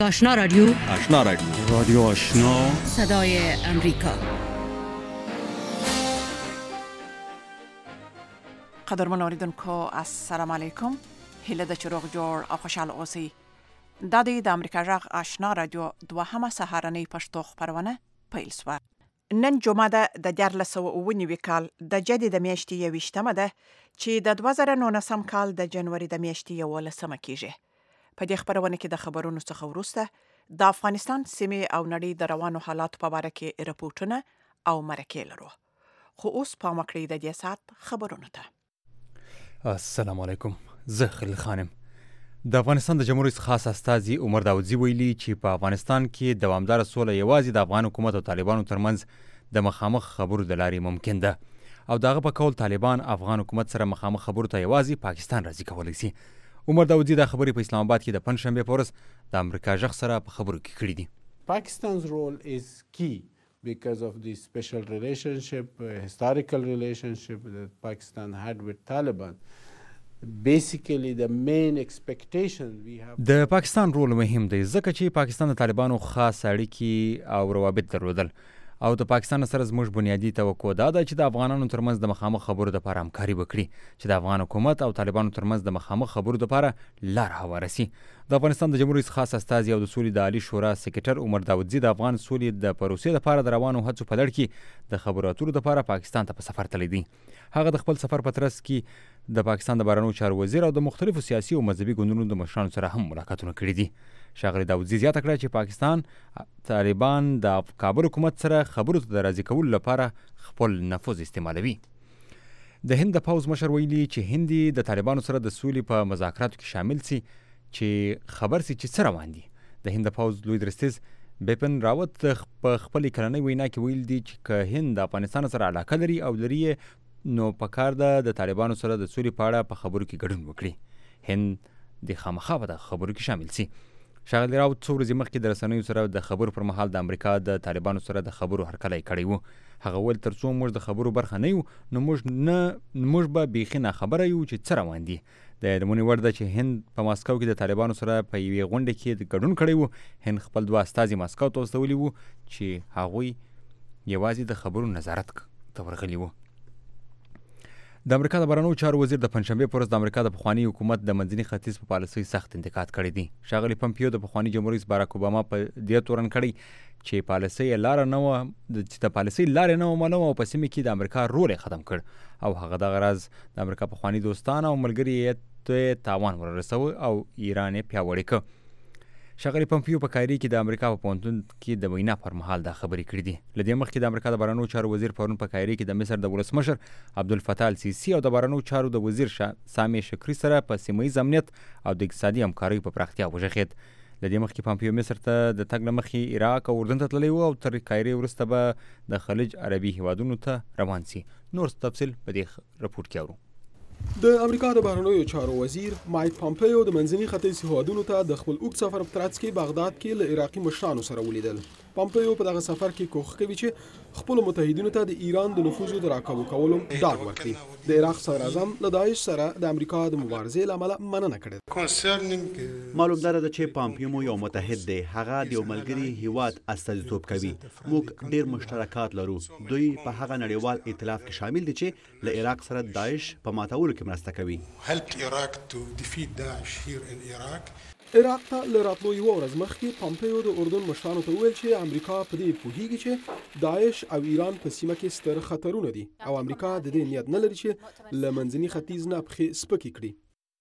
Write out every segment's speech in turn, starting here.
آشنا رادیو رادیو آشنا صدای امریکا. قدرمن اوریدونکو السلام علیکم. هیله د چروغ جوړ او خوشاله اوسئ. د امریکا غږ آشنا رادیو دوهمه سهارنۍ پښتو خبرونه پیل شوه. نن جمعه ده د 1409 کال د جدي د میاشتې 28مه ده چې د 2019 کال د جنوري د میاشتې 11مه کیږي. په دې خبرونه کې د خبرونو څخه وروسته د افغانستان سیمې او نړۍ د روانو حالاتو په اړه کې راپورټونه او مرکې لرو. خو اوس په مکړې د دې سات خبرونه ته. السلام علیکم. زه خلیل خانم. د افغانستان د جمهوریت خاص استازي عمر داودزي ویلي چې په افغانستان کې دوامدار سوله یوازې د افغان حکومت او طالبانو ترمنځ د مخامخ خبرو د لارې ممکن ده او دغه په قول طالبان افغان حکومت سره مخامخ خبرو ته یوازې پاکستان راضي کولی شي. عمر داودزي دا خبرې په اسلام آباد کې د پنځشنبې په ورځ د امریکا غږ سره په خبرو کې کړې دي. Pakistan's role is key because of the special relationship, historical relationship that Pakistan had with Taliban. Basically the main expectation we have د پاکستان رول مهم دی ځکه چې پاکستان د طالبانو خاص اړیکې او روابط درلودل او د پاکستان سره زموږ بنیادی توقع دا ده چې د افغانانو ترمنځ د مخامخ خبرو لپاره همکاري وکړي چې د افغان حکومت او طالبانو ترمنځ د مخامخ خبرو لپاره لار هواره شي. د افغانستان د جمهوریت خاص استازي او د سولې د عالی شورا سکرټر عمر داودزي د افغان سولې د پروسې لپاره د روانو هڅو په لړ کې د خبرو اترو لپاره پاکستان ته په سفر تللی دی. هغه د خپل سفر په ترڅ کې د پاکستان د بهرنیو چارو وزیر او د مختلفو سیاسي او مذهبي ګوندونو د مشرانو سره هم ملاقاتونه کړي دي. ښاغلي داودزي زیاته کړه چې پاکستان طالبان د کابل حکومت سره خبرو ته د راضي کولو لپاره خپل نفوذ استعمالوي. د هند د پوځ مشر ویلي چې هند د طالبانو سره د سولې په مذاکراتو کې شامل سي چې خبر سي چې څه روان دي. د هند د پوځ لوی درستیز بیپن راوت په خپل کلنۍ وینا کې ویل دي چې که هند د افغانستان سره علاقه لري او لري نو پکار ده د طالبانو سره د سولې په اړه په خبرو کې ګډون وکړي. هند د خامخا په دغه خبرو کې شامل سي. ښاغلي راوت څو ورځې مخکې د رسنیو سره د خبرو پر مهال د امریکا د طالبانو سره د خبرو هرکلی کړی و. هغه ویل تر څو موږ د خبرو برخه نه یو نو موږ به بیخي ناخبره یو چې څه روان دي. د یادونې وړ ده چې هند په ماسکو کې د طالبانو سره په یوې غونډه کې ګډون کړی و. هند خپل 2 استازي ماسکو ته واستولي وو چې هغوی یوازې د خبرو نظارت ته ورغلي وو. د امریکا د بهرنیو چارو وزیر د پنځشنبې په ورځ د امریکا د پخواني حکومت د منځني ختیځ په پالیسۍ سخت انتقاد کړی دی. ښاغلي پمپیو د پخواني جمهور رئیس باراک اوباما په دې تورن کړی چې پالیسۍ لارې نه ومنو او په سیمه کې د امریکا رول ختم کړ او هغه دغه راز د امریکا پخواني دوستان او ملګري ته تاوان ورسوه او ایران یې پیاوړی کړ. ښاغلي پمپیو په کایري کې د امریکا په پوهنتون کې د وینا پر مهال دا خبرې کړې دي. له دې مخکې د امریکا د بهرنیو چارو وزیر پرون په کایري کې د مصر د ولسمشر عبدالفتاح السیسي او د بهرنیو چارو د وزیر سامي شکری سره په سیمه ییز امنیت او د اقتصادي همکارۍ په پراختیا وغږېد. له دې مخکې پمپیو مصر ته د تګ له مخکې عراق او اردن ته تللی و او تر کایري وروسته به د خلیج عربي هیوادونو ته روان سي. نور تفصیل په دې رپورټ کې اورو. د امریکا د بهرنیو چارو وزیر مایک پامپیو د منځني ختیځ هیوادونو ته د خپل اوږد سفر په ترڅ کې بغداد کې له عراقي مشرانو سره ولیدل. پامپیو په دغه سفر کې کوښښ کوي چې خپل متحدینو ته د ایران د نفوذ د راکابو کولو ډاډ ورکړي. د عراق صدر اعظم له داعش سره د امریکا د مبارزې له امله مننه کړې. معلوم ده چې پامپیو یو متحد دی. هغه د یو ملګري هیواد استازیتوب کوي. موږ ډیر مشترکات لرو. دوی په هغه نړیوال ائتلاف کې شامل دي چې له عراق سره داعش په ماتولو کې مرسته کوي. عراق ته له راتلو یوه ورځ مخکې پامپیو د اردن مشرانو ته وویل چې امریکا په دې پوهیږي چې داعش او ایران په سیمه کې ستر خطرونه دي او امریکا د دې نیت نه لري چې له منځني ختیځ نه پښې سپکې کړي.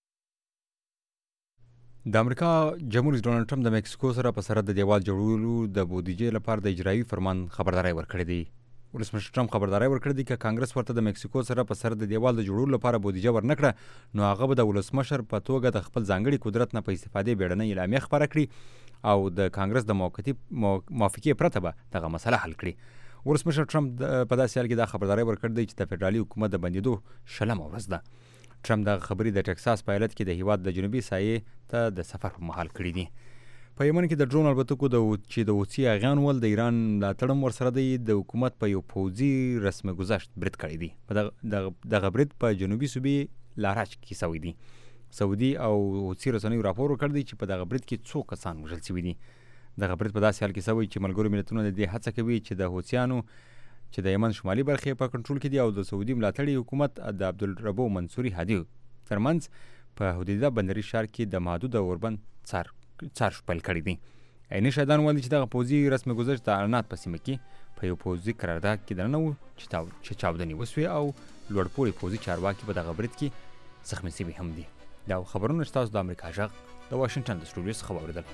د امریکا جمهور رئیس ډونالډ ټرمپ د مکسیکو سره په سرحد د دیوال جوړولو د بودیجې لپاره د اجرایي فرمان خبرداری ورکړی دی. ولسمشر ټرمپ خبرداری ورکړی دی که کانګرس ورته د مکسیکو سره په سر د دیوال د جوړولو لپاره بودیجه ورنکړه نو هغه به د ولسمشر په توګه د خپل ځانګړي قدرت نه په استفادې بیړنۍ اعلامیه خپره کړي او د کانګرس د موافقې پرته به دغه مسله حل کړي. ولسمشر ټرمپ په داسې حال کې دا خبرداری ورکړی دی چې د فدرالي حکومت د بندېدو 20مه ورځ ده. ټرمپ دغه خبرې د ټکساس په ایالت کې د هیواد د جنوبي ساحې ته د سفر په مهال کړي دي. په یمن کې د ډرون الوتکو چې د حوثي اغیان ول د ایران ملاتړ هم ورسره دی د حکومت په یو پوځي رسم ګذشت برید کړی دی. دغه برید په جنوبي صوبې لاراج کې شوی دی. سعودي او حوثي رسنیو راپور ورکړ دی چې په دغه برید کې څو کسان وژل شوي دي. دغه برید په داسې حال کې شوی چې ملګرو ملتونو د دې هڅه کوي چې د حوثیانو چې د یمن شمالي برخې په کنټرول کې دي او د سعودي ملاتړي حکومت د عبدالربو منصوري هادي ترمنځ په حدیده بندري ښار کې د محدود اوربند څار شپل کړی دي. عیني شهیدان ویلي چې دغه پوځي رسم ګذشت د اعلانات په سیمه کې په یو پوځي قرارداد کې دننه و چې چاودنې وسوې او لوړپوړي پوځي چارواکي په دغه برید کې زخمي شوي هم دي. دا خبرونه ستاسو د امریکا غږ د واشنګټن د سټوډیو څخه واورېدل.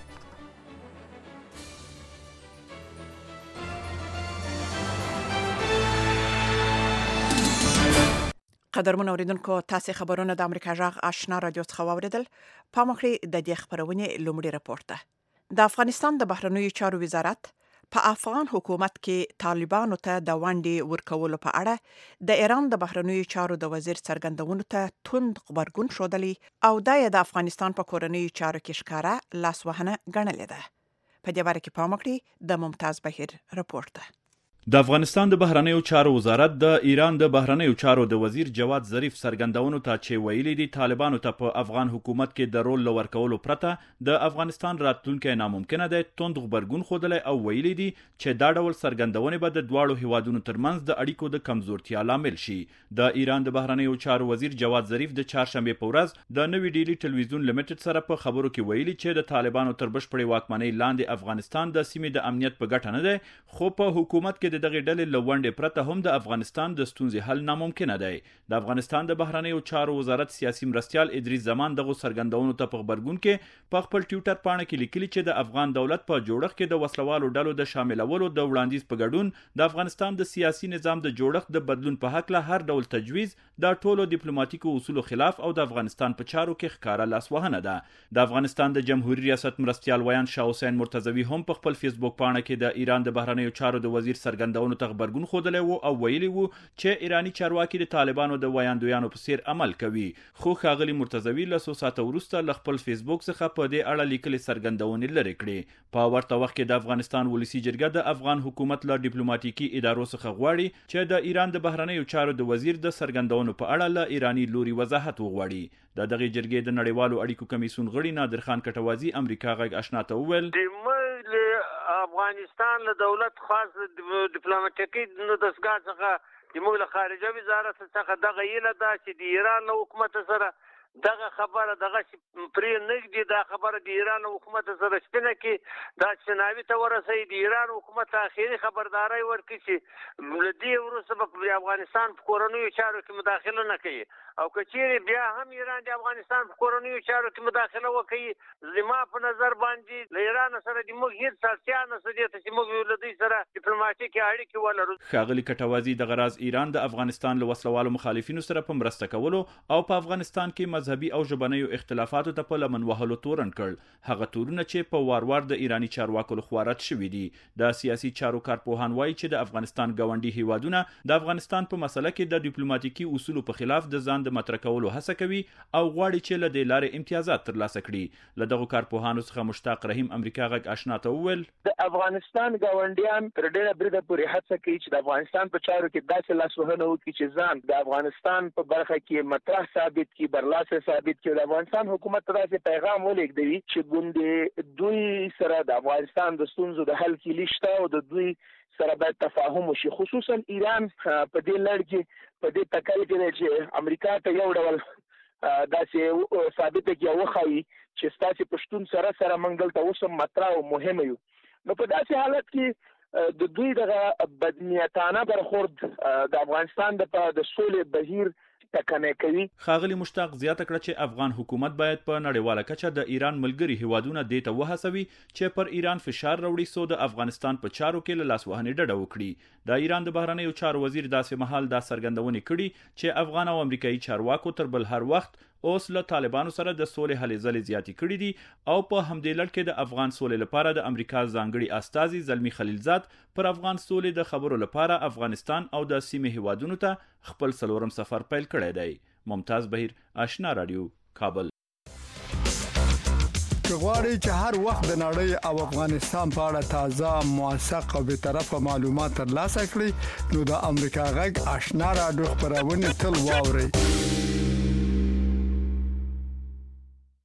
قدرمن اوریدونکو تاسو خبرونه د امریکا غږ آشنا رادیو څخه واوریدل. پام وکړئ د دې خبرونې لومړی راپور ته. د افغانستان د بهرنیو چارو وزارت په افغان حکومت کې طالبانو ته د ونډې ورکولو په اړه د ایران د بهرنیو چارو د وزیر څرګندونو ته توند غبرګون ښودلی او دا د افغانستان په کورنیو چارو کې ښکاره لاسوهنه ګڼلې ده. په دې باره کې پام وکړئ د ممتاز بهیر راپور ته. د افغانستان د بهرنیو چارو وزارت د ایران د بهرنیو چارو د وزیر جواد ظریف څرګندونو ته چې ویلي دي طالبانو ته په افغان حکومت کې د رول ورکولو پرته د افغانستان راتلونکی ناممکنه دی، توند غبرګون ښودلی او ویلي دي چې دا ډول څرګندونې به د دواړو هیوادونو ترمنځ د اړیکو د کمزورتیا لامل شي. د ایران د بهرنیو چارو وزیر جواد ظریف د چهارشنبې په ورځ د نوي ډیلی ټلویزیون لیمیټډ سره په خبرو کې ویلي چې د طالبانو تر بشپړې واکمنۍ لاندې افغانستان د سیمې د امنیت په ګټه نه دی، خو په حکومت کې د دغې ډلې له ونډې پرته هم د افغانستان د ستونزې حل ناممکنه دی. د افغانستان د بهرنیو چارو وزارت سیاسي مرستیال ادریس زمان دغه څرګندونو ته په خبرګون کې په خپل ټویټر پاڼه کې لیکلي چې د افغان دولت په جوړښت کې د وسلوالو ډلو د شاملولو د وړاندیز په ګډون د افغانستان د سیاسي نظام د جوړښت د بدلون په هکله هر ډول تجویز د ټولو ډیپلوماټیکو اصولو خلاف او د افغانستان په چارو کې ښکاره لاسوهنه ده. د افغانستان د جمهوریت ریاست مرستیال ویان شاه حسین مرتضوی هم په خپل فیسبوک پاڼه کې د ایران د بهرنیو چارو د وزیر څرګندونو ته خبرګون ښودلی و او ویلي وو چې ایرانی چارواکي د طالبانو د ویاندویانو په څیر عمل کوي. خو ښاغلي مرتضوی له څو ساعته وروسته له خپل فیسبوک څخه په دې اړه لیکلي څرګندونې لرې کړې. په ورته وخت کې د افغانستان ولسي جرګه د افغان حکومت له ډیپلوماټیکي ادارو څخه غواړي چې د ایران د بهرنیو چارو د وزیر د څرګندونو په اړه له ایرانی لوري وضاحت وغواړي. د دغه جرګې د نړیوالو اړیکو کمیسیون غړي نادر خان کټوازی امریکا غږ آشنا ته وویل افغانستان له دولت خاص ډیپلوماټیکي دستګاه څخه د موږ له خارجه وزارت څخه دغه ایله ده چې د ایران له حکومت سره دغه خبره دغه پرې نږدې دا خبره د ایران حکومت سره شپنه کې دا چناوي ته ورسي د ایران حکومت اخیری خبرداري ورکړي چې لدی وروسته په افغانستان په کورنیو چارو کې مداخله نه کوي او کچېری بیا هم ایران د افغانستان په کورنیو چارو کې مداخله وکړي. زما په نظر باندې له ایران سره د موږ هیڅ اړتیا نشته چې موږ له دې سره ډیپلوماټیکي اړیکې ولرو. ښاغلي کټوازی د غراز ایران د افغانستان له وسلوالو مخالفینو سره په مرسته کولو او په افغانستان کې مذهبي او ژبنیو اختلافاتو ته په لمن وهلو تورن کړ. هغه تورونه چې په وار د ایرانی چارواکو لخوا رد شوي دي. د سیاسي چارو کارپوهان وایي چې د افغانستان ګاونډي هیوادونه د افغانستان په مسله کې د ډیپلوماټیکي اصولو په خلاف د ځان د مطرح کولو هڅه کوي او غواړي چې له دې لارې امتیازات ترلاسه کړي. له دغو کارپوهانو څخه مشتاق رحیم امریکا غږ آشنا ته وویل د افغانستان ګاونډیان تر ډېره بریده پورې هڅه کوي چې د افغانستان په چارو کې داسې لاسوهنه وکړي چې ځان د افغانستان په برخه کې مطرح ثابت کړي، برلاسه ثابت کړي. د افغانستان حکومت ته داسې پیغام ولېږدوي چې ګوندې دوی سره د افغانستان د ستونزو د حل کیلي شته او د دوی سره باید تفاهم وشي. خصوصا ایران په دې لړ کې په دې تکل کې چې امریکا ته یو ډول داسې ثابته کې وښایي چې ستاسې پښتون سره موږ دلته اوس هم مطرح او مهمه یو. نو په داسې حالت کې د دوی دغه بدنیتانه برخورد د افغانستان د سولې بهیر ټکنی کوي. ښاغلي مشتاق زیاته کړه چې افغان حکومت باید په نړیواله کچه د ایران ملګري هیوادونه دې ته وهڅوي چې پر ایران فشار راوړي څو د افغانستان په چارو کې له لاسوهنې ډډه وکړي. د ایران د بهرنیو چارو وزیر داسې مهال دا څرګندونې کړي چې افغان او امریکایي چارواکو تر بل هر وخت اوس له طالبانو سره د سولې هلې ځلې زیاتې کړي دي او په همدې لړ کې د افغان سولې لپاره د امریکا ځانګړي استازي زلمی خلیلزاد پر افغان سولې د خبرو لپاره افغانستان او د سیمې هیوادونو ته خپل څلورم سفر پیل کړی دی. ممتاز بهیر آشنا رادیو کابل. که غواړئ چې هر وخت د نړۍ او افغانستان په اړه تازه، موثق او بی‌طرفه معلومات ترلاسه کړئ نو د امریکا غږ آشنا رادیو خبرونه تل واورئ.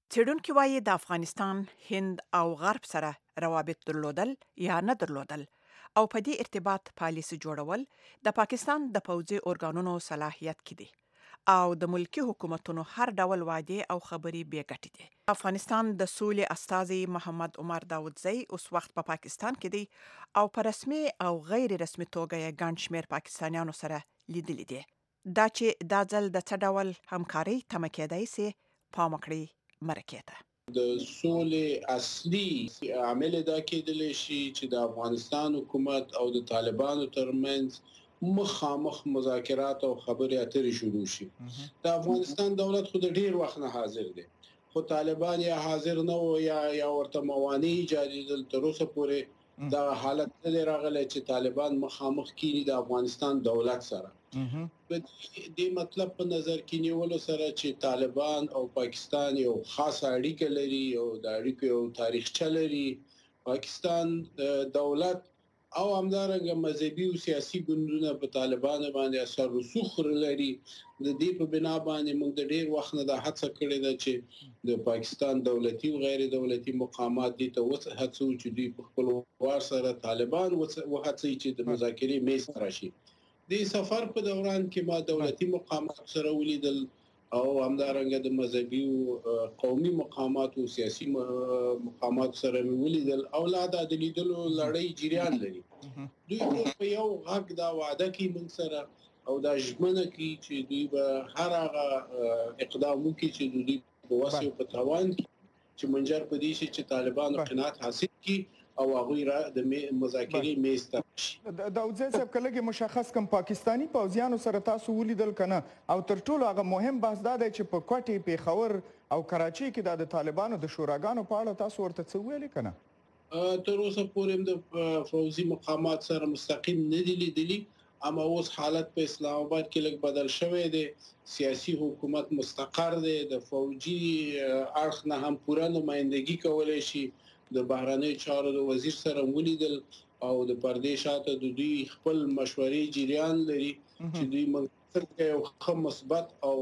څېړونکي وایي د افغانستان، هند او غرب سره روابط درلودل یا نه درلودل او په دې ارتباط پالیسي جوړول د پاکستان د پوځي ارګانونو صلاحیت کې دي او د ملکی حکومتونو هر ډول وعده او خبري بې ګټې دي. افغانستان د سولې استازي محمد عمر داودزی اوس وخت په پاکستان کې دی او په رسمي او غیر رسمي توګه یې ګڼ شمېر پاکستانیانو سره لیدلي دي. دا چې دا ځل د څه ډول همکاري تمه کېدای سي پام وکړي مرکې ته. د سولې اصلي عامل دا کېدلی شي چې د افغانستان حکومت او د طالبانو ترمنځ مخامخ مذاکرات او خبرې اترې شروع شي. د افغانستان دولت خو د ډیر وخت نه حاضر دی، خو طالبان یا حاضر نه و یا ورته موانع ایجادېدل. تر اوسه پورې دا حالت نه راغلی چې طالبان مخامخ کینی د افغانستان دولت سره. په دې مطلب په نظر کې نیولو سره چې طالبان او پاکستان یو خاصه اړیکه لري او د اړیکو یو تاریخچه لري. پاکستان دولت او همدارنګه مذهبي او سیاسي ګوندونه په طالبانو باندې اثر رسوخ لري. د دې په بنا باندې موږ د ډیر وخت نه د هڅه کړې ده چې د پاکستان دولتي او غیر دولتي مقامات دي ته هڅو چې دوی په خپل وار سره طالبان وهڅي چې د مذاکرې میز راشي. د سفر په دوران کې ما دولتي مقامات سره ولیدل او همدارنګه د مذهبي او قومي مقامات او سیاسي مقامات سره ولیدل او لا د لیدلو لړۍ جریان لري. دوی په یو غږ دا وعده کوي موږ سره او دا ژمنه کوي چې دوی به هر هغه اقدام وکړي چې دوی په وس او په توان چې منجر په دې شي چې طالبانو قناعت حاصل کړي او هغه را د مذاکرې میز ته شي. داودزی صاحب کله مشخص کم پاکستانی پوځیانو سره تاسو ولیدل کنه او تر ټولو هغه مهم بحث دا دی چې په کوټې، پیښور او کراچۍ کې د طالبانو د شوراګانو په اړه تاسو ورته څه ویلي کنه؟ تر اوسه پورې د فوزي مقامات سره مستقیم نه دي لیدلي، اما اوس حالت په اسلام آباد کې لږ بدل شوی دی. سیاسي حکومت مستقر دی، د فوجي اړخ نه هم پوره نمائندګي کولای شي. د بهرنی چارو د وزیر سره ولیدل او د پردې شاته د دوی خپل مشورې جریان لري چې دوی منځ یو ښه مثبت او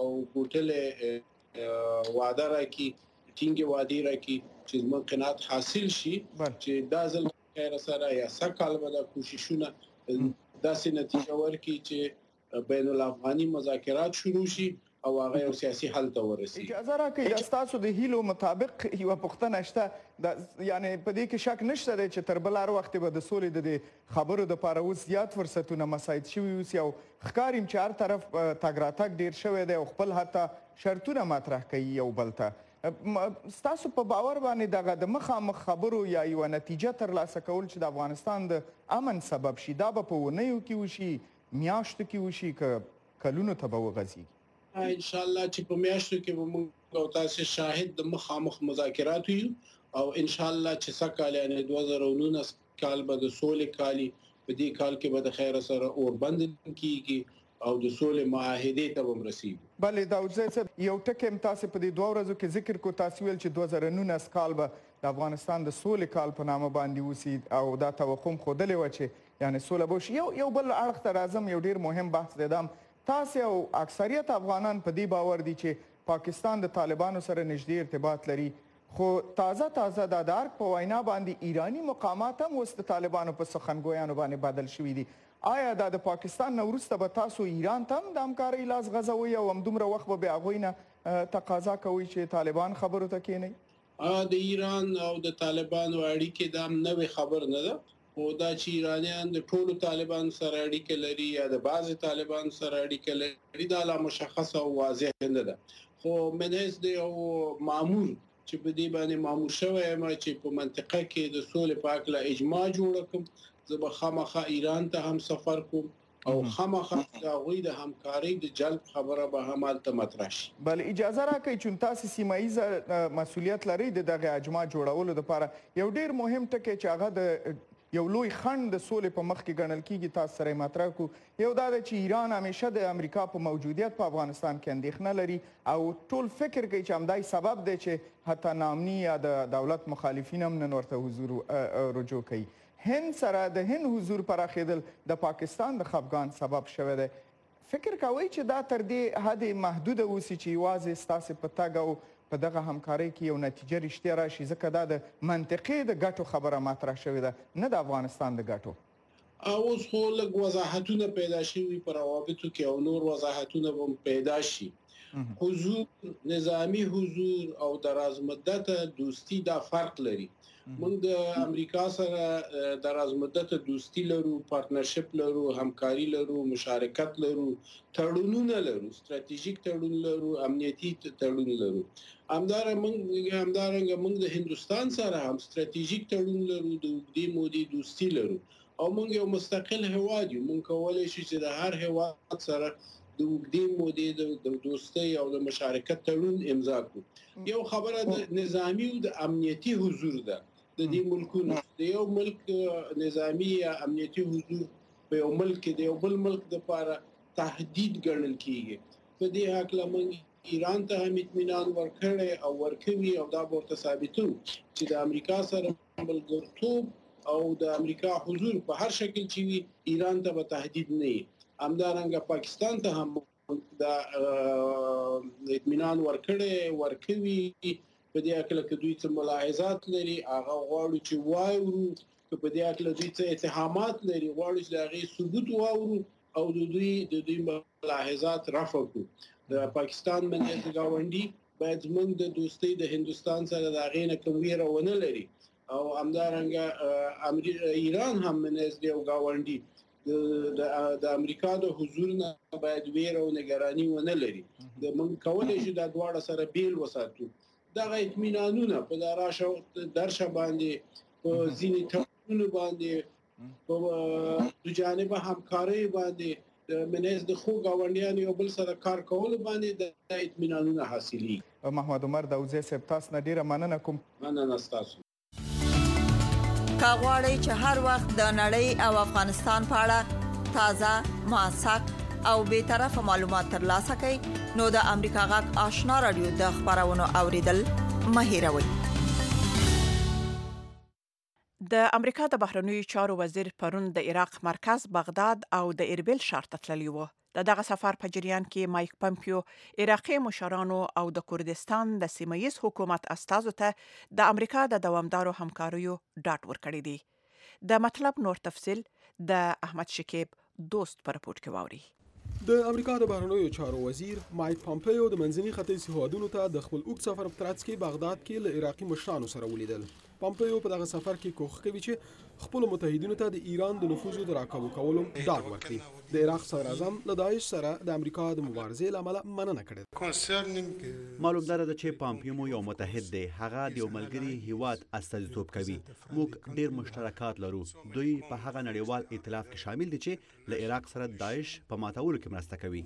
ګوټلې وعده راکړي، ټینګې وعدې راکړي چې زموږ قناعت حاصل شي چې دا ځل خیر سره یا سکهال به دا کوششونه داسې نتیجه ورکړي چې بین الافغاني مذاکرات شروع شي او هغه یو سیاسي حل ته ورسیږي. اجازه راکړئ د تاسو د هیلو مطابق یو پوښتنه شته، یعنی په دې کې شک نشته دی چې تر بل هر وخت به د سولې د خبرو دپاره اوس زیات فرصتونه مساعد شوي اوسي او ښکاري چې هر طرف تګ راتګ ډېر شوی دی او خپل حتی شرطونه مطرح کوي یو بل ته. ستاسو په باور باندې دغه د مخامخ خبرو یا یوه نتیجه ترلاسه کول چې د افغانستان د امن سبب شي دا به په اونیو کې وشي، میاشتو کې وشي، که کلونو ته به وغځېږي؟ ان شاء الله چې په میاشتو کې به موږ او تاسو شاهد د مخامخ مذاکرات یو او ان شاء الله چې سکهال یعنی 2019 کال به د سولې کالي، په دې کال کې به د خیر سره اوربند کیږي او د سولې معاهدې ته به رسیږي. بله داودزی صاحب یو ټکی تاسو په دې 2 ورځو کې ذکر کو، تاسو ویل چې 2019 کال به د افغانستان د سولې کال په نامه باندې وسی او دا توقع خودلې و چې یعنی سوله به وشي. یو بل اړخ ته راځم، یو ډیر مهم بحث دی دا تاسو او اکثریت افغانان په دې باور دي چې پاکستان د طالبانو سره نږدې ارتباط لري، خو تازه د ارګ په وینا باندې ایرانی مقامات هم اوس د طالبانو په سخنګویانو باندې بدل شوي دي. آیا د پاکستان نه وروسته به تاسو ایران ته هم د همکارۍ لاس غځوئ او همدومره وخت به د هغوی نه تقاضا کوئ چې طالبان خبرو ته کښېنئ؟ د ایران او د طالبانو اړیکې دا نوې خبر نه ده، او دا چې ایرانیان د ټولو طالبان سره اړیکه لري یا د بعضی طالبان سره اړیکه لري دا لا مشخصه او واضح نه ده. خو منځ د یو مامور چې په دې باندې مامور شوی یم چې په منطقه کې د سولې په اړه اجماع جوړ کړم، زه به خامخا ایران ته هم سفر کوم او خامخا د هغوی د همکارۍ د جلب خبره به هم هلته مطرح شي. بله اجازه راکړئ چې تاسو سیمه ییزه مسؤلیت لرئ د دغه اجماع جوړولو دپاره یو ډیر مهم ټکی چې هغه د یو لوی خنډ د سولې په مخ کې ګڼل کېږي تاسو سره یې مطرح کړو، یو دا ده چې ایران همیشه د امریکا په موجودیت په افغانستان کې اندېښنه لري او ټول فکر کوي چې همدای سبب دی چې حتی نامني یا د دولت مخالفین هم نن ورته حضور رجوع کوي. هند سره د هند حضور پراخېدل د پاکستان د خفګان سبب شوی دی. فکر کوئ چې دا تر دې حد محدوده اوسي چې یوازې ستاسې په تګ او په دغه همکارۍ کې یو نتیجه رښتیا راشي، ځکه دا د منطقې د ګټو خبره مطرح شوې ده، نه د افغانستان د ګټو. اوس خو لږ وضاحتونه پیدا شوي په روابطو کې او نور وضاحتونه هم پیدا شي. حضور، نظامی حضور او دراز مدته دوستی دا فرق لري. موږ د امریکا سره دراز مدته دوستی لرو، پارتنرشپ لرو، همکاري لرو، مشارکت لرو، تړونونه لرو، ستراتیژیک تړون لرو، امنیتي تړون لرو. همدارنګه موږ د هندستان سره هم ستراتیژیک تړون لرو، د اوږدې مودې دوستی لرو او موږ یو مستقل هیواد یو. موږ کولی شو چې د هر هیواد سره د اوږدې مودې د دوستۍ او د مشارکت تړون امضا کړو. یو خبره د نظامی او د امنیتي حضور ده. د دې ملکونو د یو ملک نظامی یا امنیتي حضور په یو ملک کې د یو بل ملک لپاره تهدید ګڼل کیږي. په دې حق لمن ایران ته هم اطمینان ورکړی او ورکوي او دا ورته ثابتو چې د امریکا سره ملګرتوب او د امریکا حضور په هر شکل چې وي ایران ته به تهدید نه وي. همدارنګه پاکستان ته هم دا اطمینان ورکوي. په دې اړه کې دوی څه ملاحظات لري هغه غواړي چې واورو، که په دې اړه دوی څه اتهامات لري غواړي چې هغه ثبوت واورو او د دوی ملاحظات رفع کړو. د پاکستان منځ گاونډي باید موږ د دوستۍ د هندستان سره د هغې نه کوم ویره ونه لري او همدارنګه ایران هم منځ یو گاونډي د امریکا د حضور نه باید ویره او نگرانی ونه لري. موږ کولی شو دا دواړه سره بیل وساتو. دغه اطمینانونه په درشه باندې په ځینې تړونونو باندې په دو جانبه همکارۍ باندې منځ د ښو ګاونډیانو یو بل سره کار کولو باندې د اطمینانونه حاصلېږي. محمد عمر داودزی صاحب، تاسو نه ډیره مننه کوم. مننه ستاسو. که غواړئ چې هر وخت د نړۍ او افغانستان په اړه تازه، موثق او بی‌طرفه معلومات ترلاسه کړئ نو د امریکا غږ آشنا رادیو د خبرونو اوریدل مه هېروئ. د امریکا د بهرنیو چارو وزیر پرون د عراق مرکز بغداد او د اربیل ښار ته تللی و. دغه سفر په جریان کې مایک پمپیو عراقي مشرانو او د کردستان د سیمه‌ییز حکومت استازو ته د امریکا د دوامدارو همکاریو ډاډ ورکړی دی. د مطلب نور تفصیل د احمد شکیب دوست پر رپورټ کې واوري. د امریکا د بهرنیو چارو وزیر مایک پامپیو د منځني ختیځ هیوادونو ته د خپل اوږد سفر په ترڅ کې بغداد کې له عراقي مشرانو سره ولیدل. پامپیو په دغه سفر کې کوښښ کوي چې خپل متحدینو ته د ایران د نفوذ د راکابو کولو ډاډ ورکړي. د عراق صدر اعظم له داعش سره د امریکا د مبارزې له امله مننه کړې. معلوم ده چې پامپیو یو متحد دی، هغه د یو ملګري هیواد استازیتوب کوي. موږ ډیر مشترکات لرو. دوی په هغه نړیوال ائتلاف کې شامل دي چې له عراق سره داعش په ماتولو کې مرسته کوي.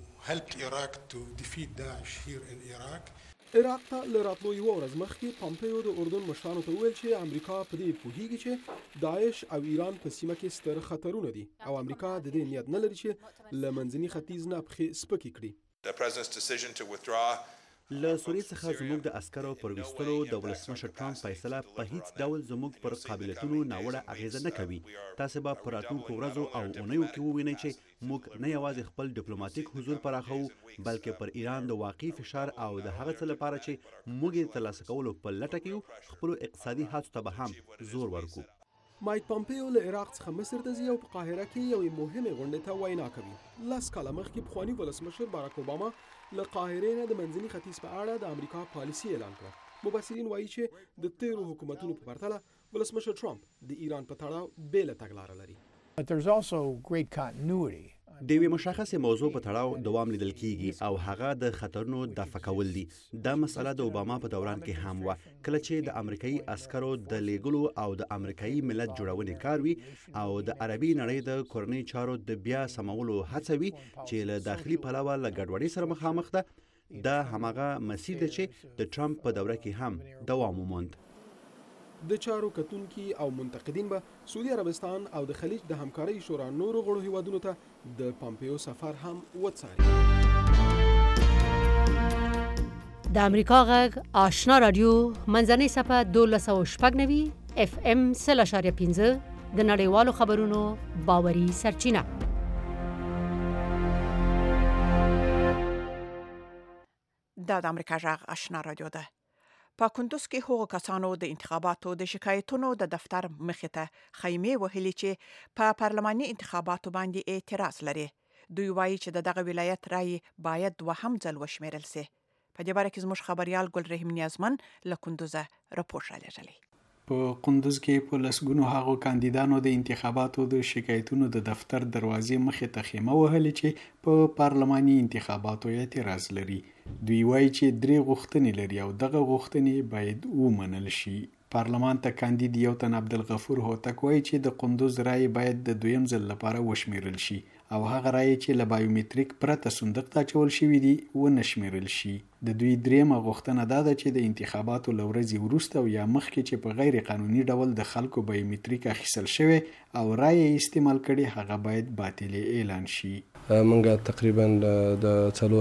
عراق ته له راتلو یوه ورځ مخکې پامپیو د اردن مشرانو ته وویل چې امریکا په دې پوهیږي چې داعش او ایران په سیمه کې ستر خطرونه دي او امریکا د دې نیت نه لري چې له منځني ختیځ نه پښې سپکې کړي. له سوریې څخه زموږ د عسکرو پر ویستلو د ولسمشر ټرمپ فیصله په هیڅ ډول زموږ پر قابلیتونو ناوړه اغیزه نه کوي. تاسو به په راتلونکو ورځو او اونیو کې ووینئ چې موږ نه یوازې خپل ډیپلوماټیک حضور پراخوو بلکې پر ایران د واقعي فشار او د هغه څه لپاره چې موږ یې ترلاسه کولو په لټه کې یو خپلو اقتصادي هڅو ته به هم زور ورکو. مایک پامپیو له عراق څخه مصر ته ځي او په قاهره کې یوې مهمې غونډې ته وینا کوي. 10 کاله مخکې پخواني ولسمشر باراک اوباما له قاهرې نه د منځني ختیځ په اړه د امریکا پالیسي اعلان کړه. مبصرین وایي چې د تیرو حکومتونو په پرتله ولسمشر ټرمپ د ایران په تړاو بیله تګلاره لري. د یوې مشخصې موضوع په تړاو دوام لیدل کیږي او هغه د خطرونو دفع کول دي. دا مسله د اوباما په دوران کې هم وه، کله چې د امریکایي عسکرو د لیږلو او د امریکایي ملت جوړونې کار وي او د عربي نړۍ د کورنۍ چارو د بیا سمولو هڅه وي چې له داخلي پلوه له ګډوډۍ سره مخامخ ده. دا هماغه مسیر دی چې د ټرمپ په دوره کې هم دوام وموند. د چارو کتونکي او منتقدین به سعودي عربستان او د خلیج د همکارۍ شورا نورو غړو هیوادونو ته د پامپیو سفر هم وڅاري. د امریکا غږ آشنا رادیو منځنۍ صفحه 1290 FM 0.5 د نړیوالو خبرونو باوري سرچینه. د امریکا غږ آشنا رادیو ده. په کندوز کې هغو کسانو د انتخاباتو د شکایتونو د دفتر مخې ته خیمې وهلي چې په پارلماني انتخاباتو باندې اعتراض لري. دوی وایي چې دغه ولایت رای باید دوهم ځل وشمیرل سي. په دې باره کې زموږ خبريال ګل رحیم نیازمن له کندوزه راپور راغلی. په کندوز کې په لسګونو هغو کاندیدانو د انتخاباتو د شکایتونو د دفتر دروازې مخې ته خیمه وهلې چې په پارلماني انتخاباتو اعتراض لري. دوی وایي چې 3 غوښتنې لري او دغه غوښتنې باید ومنل شي. پارلمان ته کاندید یو تن عبدالغفور هوتک وایي چې د کندوز رای باید د دویم ځل لپاره وشمیرل شي او هغه رای چې له بایومتریک پرته صندوق ته اچول شوي دي ونه شمیرل شي. د دوی دریمه غوښتنه دا ده چې د انتخاباتو له ورځې وروسته او یا مخکې چې په غیر قانوني ډول د خلکو بایومتریک اخیستل شوی او رای استعمال کړي هغه باید باطل اعلان شي. منګه تقریبا د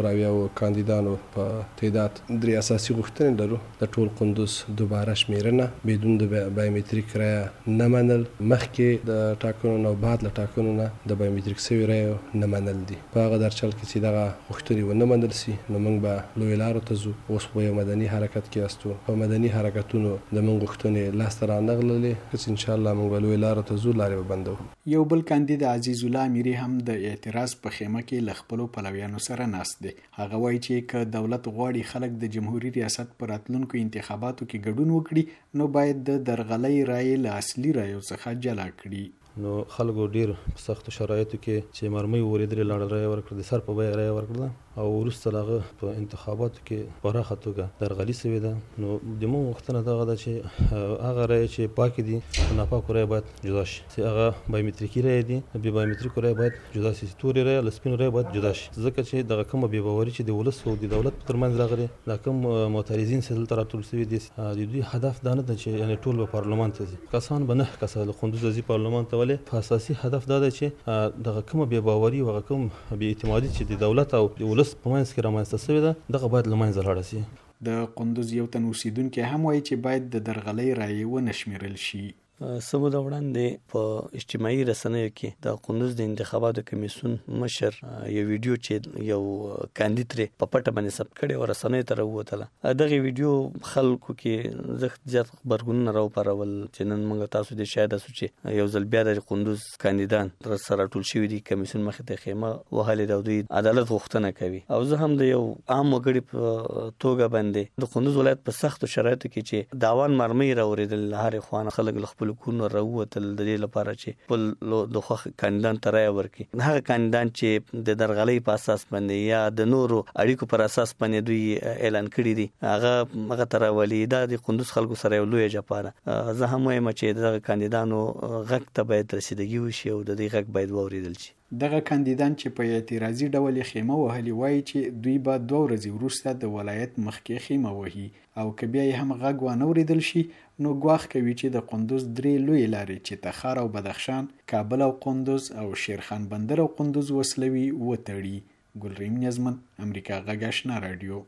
4 کاندیدانو په تعداد 3 اساسي غوښتنې لرو. د ټول کندوز دوباره شمیرنه بدون د بایومتریک رای نه منل، مخکې د ټاکنو نه بعد له ټاکنو نه د بایومتریک سوي رای نه منل دي. په هغه درچل کې چې دغه غوښتنې ونه منل سي نو موږ به لوی لارو ته ځو. اوس په یو مدني حرکت کې استو. په مدني حرکتونو د موږ غوښتنې لاسته رانغللې چې ان شاء الله موږ به لوی لارو ته ځو، لارې به بندو. یو بل کاندید عزیز الله امیری هم د اعتراض په خیمه کې ل خپلو پلویانو سره ناست دی. هغه وایي چې که دولت غواړي خلک د جمهوریت ریاست پر راتلونکو انتخاباتو کې ګډون وکړي نو باید د درغلۍ رای له اصلي رایو څخه جلا کړي. نو خلکو ډیر په سختو شرایطو کې چې مرمۍ ورېدلې لاړه رای ورکړه، د سر په بیه رای ورکړه او وروسته هغه په انتخاباتو کې پراخه توګه درغلي سوې ده. نو د موږ غوښتنه دغه ده چې هغه رای چې پاکې دي ناپاکو رای باید جدا شي، چې هغه بایومتریکي رای دي بې بایومتریکو رای باید جدا شي، تورې رای له سپینو رای باید جدا شي. ځکه چې دغه کومه بې باوري چې د ولس او د دولت په ترمنځ راغلي، دا کوم معترضین چې دلته راټول سوي دي د دوی هدف دا نه ده چې یعنې ټول به پارلمان ته ځي. کسان به 9 کسه له کندوز ځي پارلمان ته، ولې په اساسي هدف دا ده چې دغه کومه بې باوري او هغه کوم بې اعتمادي چې د دولت او د ولس په منځ کې رامنځته سوې ده دغه باید له منځه لاړه سي. د کندوز یو تن اوسیدونکی هم وایي چې باید د درغلۍ رایې ونه شمیرل شي. سمو د وړاندې په اجتماعي رسنیو کې د کندوز د انتخاباتو کمیسیون مشر یو ویډیو چې یو کاندید ترې په پټه باندې ثبت کړی او رسنیو ته راووتله، دغه ویډیو خلکو کې زیات خبرګونونه راوپارول چې نن موږ تاسو د شاهد اسو چې یو ځل بیا د کندوز کاندیدان سره راټول شوي دي، کمیسیون مخې ته خیمه وهلې ده او دوی عدالت غوښتنه کوي. او زه هم د یو عام وګړي په توګه باندې د کندوز ولایت په سختو شرایطو کې چې د اوان مرمۍ راورېدل، له هرې خوا خلک له خپل کورونو راووتل د دې لپاره چې خپل د خوښ کاندیدان ته رایه ورکړي. هغه کاندیدان چې د درغلۍ په اساس باندې یا د نورو اړیکو پر اساس باندې دوی اعلان کړي دي هغه ته راولي. دا د کندوز خلکو سره یو لویه جفا ده. زه هم وایم چې دغه کاندیدانو غږ ته باید رسیدګي وشي او د دې غږ باید واورېدل شي. دغه کاندیدان چې په اعتراضي ډول خیمه وهلي وایي چې دوی به 2 ورځې وروسته د ولایت مخکې خیمه وهي او که بیا یې هم غږ وانه اورېدل شي نو ګواښ کوي چې د کندوز 3 لویې لارې چې تخار او بدخشان، کابل او کندوز او شیرخان بندر او کندوز وسلوي وتړي. ګلریم نیازمن، امریکا غږ آشنا رادیو.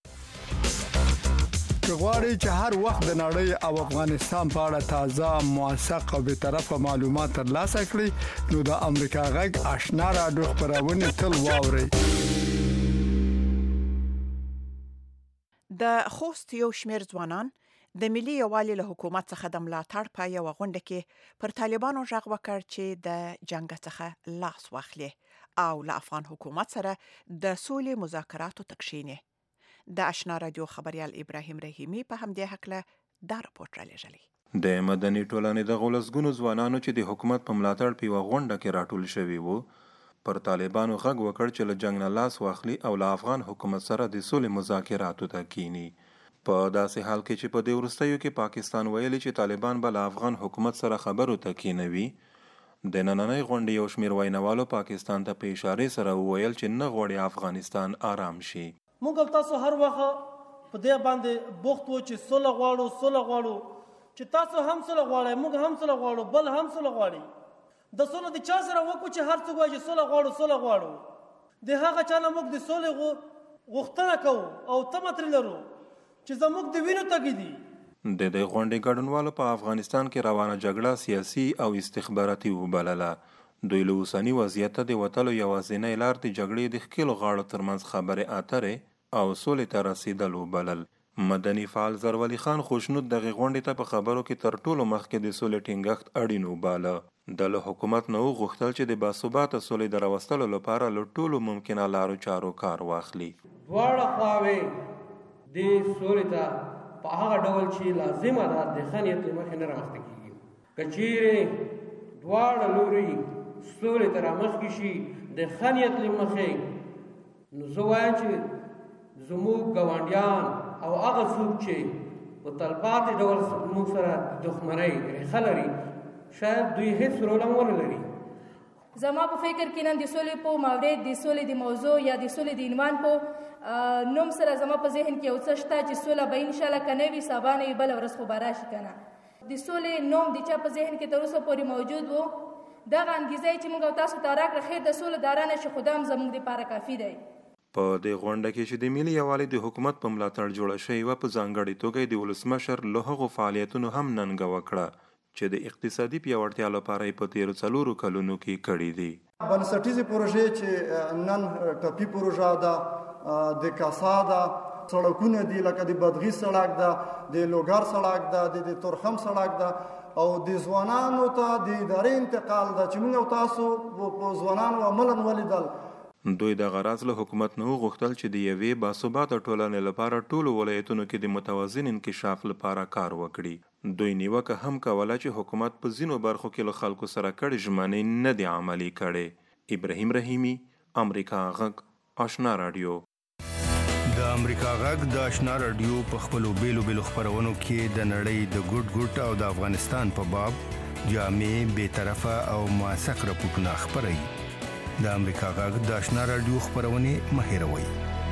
که غواړئ چې هر وخت د نړۍ او افغانستان په اړه تازه، موثق او به طرفه معلومات ترلاسه کړئ نو د امریکا غږ آشنا رادیو خبرونه تل واورئ. د خوست یو شمېر ځوانان د ملي یووالي له حکومت څخه د ملاتړ په یوه غونډه کې پر طالبانو غږ وکړ چې د جنګ څخه لاس واخلي او له افغان حکومت سره د سولې مذاکراتو ته کښیني. د آشنا رادیو خبريال ابراهیم رحیمی په همدې هکله دا راپورټ رالیږلی. د مدني ټولنې د غولسګونو ځوانانو چې د حکومت په ملاتړ په یوه غونډه کې راټول شوي وو پر طالبانو غږ وکړ چې له جنګ نه لاس واخلي او له افغان حکومت سره د سولې مذاکراتو ته کینی. په داسې حال کې چې په دې وروستیو کې پاکستان ویلي چې طالبان به له افغان حکومت سره خبرو ته کینوي، د نننۍ غونډې یو شمېر ویناوالو پاکستان ته په اشارې سره وویل چې نه غواړي افغانستان آرام شي. موږ تاسو هر وخت په دې باندې بوخت وو چې سوله غواړو چې تاسو هم سوله غواړئ، موږ هم سوله غواړو، بل هم سوله غواړي. د سوله د چا سره وکړو چې هر څوک وایي چې سوله غواړو. د هغه چا نه موږ د سولې غوښتنه کوو او تمه ترې لرو چې زموږ د وینو تږي دي. د دې غونډې ګډونوالو په افغانستان کې روانه جګړه سیاسي او استخباراتي وبلله. دوی له اوسني وضعیت د وتلو یوازینۍ لار د جګړې د ښکېلو غاړو ترمنځ خبرې اترې او سولې ته رسیدل وبلل. مدني فعال زرولي خان خوشنود دغه غونډې ته په خبرو کې تر ټولو مخکې د سولې ټینګښت اړین وباله. د له حکومت نه وغوښتل چې د باثباته سولې د راوستلو لپاره له ټولو ممکنه لارو چارو کار واخلي. دواړه خواوې د سولې ته په هغه ډول چې لازمه ده د ښه نیت له مخې نه رامخته کېږي. که چیرې دواړه لوري سولې ته رامخکې شي د ښه نیت له مخې، نو زه وایم چې زموږ ګاونډیان او هغه څوک چې په تلپاتې ډول موږ سره دښمنۍ ریښه لري، شاید دوی هیڅ رول هم ونه لري. زما په فکر کې نن د سولې په مورد د سولې د موضوع یا د سولې د عنوان په نوم سره زما په ذهن کې یو څه شته چې سوله به انشاءالله که نه وي سبا نه وي بله ورځ خو به راشي که نه. د سولې نوم د چا په ذهن کې تر اوسه پورې موجود و، دغه انګیزه چې موږ او تاسو ته راکړه خیر د سولې داره نه شي، خو دا هم زموږ دپاره کافي دی. په دې غونډه کې چې د ملي یووالي د حکومت په ملاتړ جوړه شوې وه، په ځانګړې توګه د ولسمشر له هغو فعالیتونو هم ننګه وکړه چې د اقتصادي پیاوړتیا لپاره یې په تېرو 4 کلونو کې کړي دي. بنسټیزې پروژې چې نن ټپي پروژه ده، د کاسا ده، سړکونه دي لکه د بدغي سړک ده، د لوګر سړک ده، د تورخم سړک ده، او د ځوانانو ته د ادارې انتقال ده چې موږ او تاسو په ځوانانو عملاً ولیدل. دوی د غرض له حکومت نه وغوښتل چې د یوې باثباته ټولنې لپاره ټولو ولایتونو کې د متوازن انکشاف لپاره کار وکړي. دوی نیوکه هم کوله چې حکومت په ځینو برخو کې له خلکو سره کړې ژمنې نه دي عملي کړې. ابراهیم رحیمي، امریکا غږ، آشنا رادیو. د امریکا غږ د آشنا رادیو په خپلو بیلو بیلو خپرونو کې د نړۍ د ګوټ ګوټ او د افغانستان په باب جامع، بیطرفه او موثق راپورټونه خپروي. د امریکا غږ د آشنا رادیو خپرونې مه هېروئ.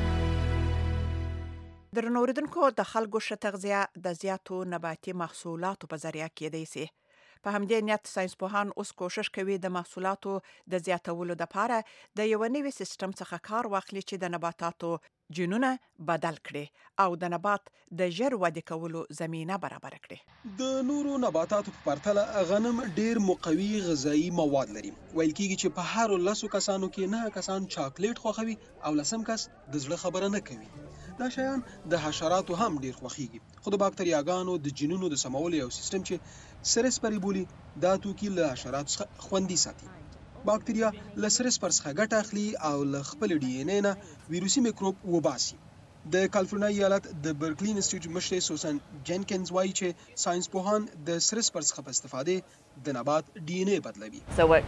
درنو اوریدونکو، د خلکو ښه تغذیه د زیاتو نباتي محصولاتو په ذریعه کېدی سي. په همدې نیت ساینسپوهان اوس کوشش کوي د محصولاتو د زیاتولو دپاره د یو نوي سیستم څخه کار واخلي چې د نباتاتو جینونه بدل کړي او د نبات د ژر ودې کولو زمینه برابر کړي. د نورو نباتاتو په پرتله غنم ډیر مقوي غذایی مواد لري. ویل کېږي چې په هر 10 کسانو کې 9 کسان چاکلیټ خوښوي او 10 کس د زړه خبره نه کوي. دا شیان د حشراتو هم ډیر خوښیږي، خو د باکتریاګانو د جینونو د سمولو یو سیستم چې سرسپری بولی دا توکي له حشراتو څخه خوندي ساتي. باکتریا له سرسپر څخه ګټه اخلي او له خپل ډي ان اے نه ویروسي میکروب وباسي. د کالیفورنیا ایالت د برکلی انسټیټیوټ مشر سوسن جنکینز وایي چې ساينسپوهان د سرسپر څخه په استفاده د نبات ډي ان اے بدلوي.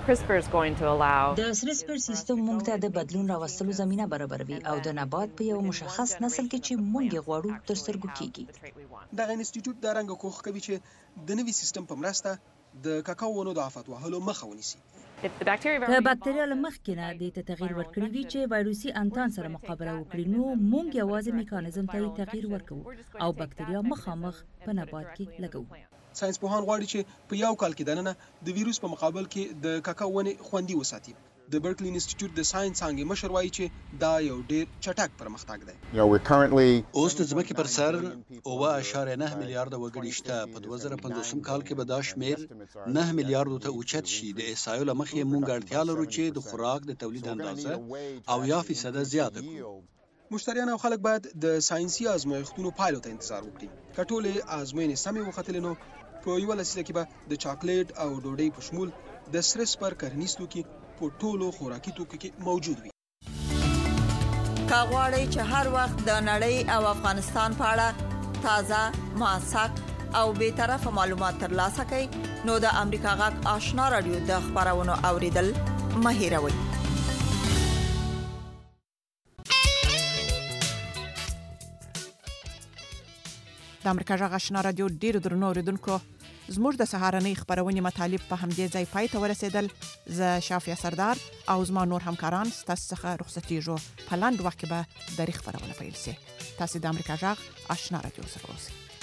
د سرسپر سیستم موږ ته د بدلون راوستلو زمینه برابروي او د نبات په یو مشخص نسل کې چې موږ غواړو تر سترګو کیږي. دغه انسټیټیوټ دا رنګ کوښښ کوي چې د نوي سیستم په مرسته د کاکاو ونو د آفت وهلو مخه ونیسي. که باکتریا له مخکې نه دې ته تغییر ورکړي وي چې وایروسي انتان سره مقابله وکړي، نو موږ یوازې میکانیزم ته تغییر ورکوو او باکتریا مخامخ په نبات کې لګوو. ساينسپوهان غواړي چې په یو کال کې دننه د ویروس په مقابل کې د کاکاو ونې خوندي وساتي. د برکلی انسټیټیوټ د ساينس څانګې مشر وایي چې دا یو ډیر چټک پرمختګ دی. اوس د ځمکې پر سر 9.9 میلیارډ وګړي شته. په 2050 کال کې به دا شمیر 9 میلیارډ ته اوچت شي. د احصایو له مخې موږ اړتیا لرو چې د خوراک د تولید اندازه او 1% زیاته کړو. مشتریان او خلک باید د ساينسي ازمایښتونو پایلو ته انتظار وکړي. که ټولې ازموینې سمې وختلې نو په یوه لسیزه کې به د چاکلیټ او ډوډۍ په شمول د سرسپر کرنیز توکي په ټولو خوراکي توکو کې موجود وي. که غواړئ چې هر وخت د نړۍ او افغانستان په اړه تازه، موثق او بیطرفه معلومات ترلاسه کړئ، نو د امریکا غږ آشنا رادیو د خبرونو اوریدل مه هېروئ. د امریکا غږ آشنا رادیو ډیرو درنو اوریدونکو، زموږ د سهارنۍ خبرونې مطالب په همدې ځای پای ته ورسېدل. زه شافیه سردار او زما نور همکاران ستاسو څخه رخصتېږو. په لنډ وخت کې به درې خبرونه پیل شي. تاسو د امریکا غږ آشنا رادیو سره اوسئ.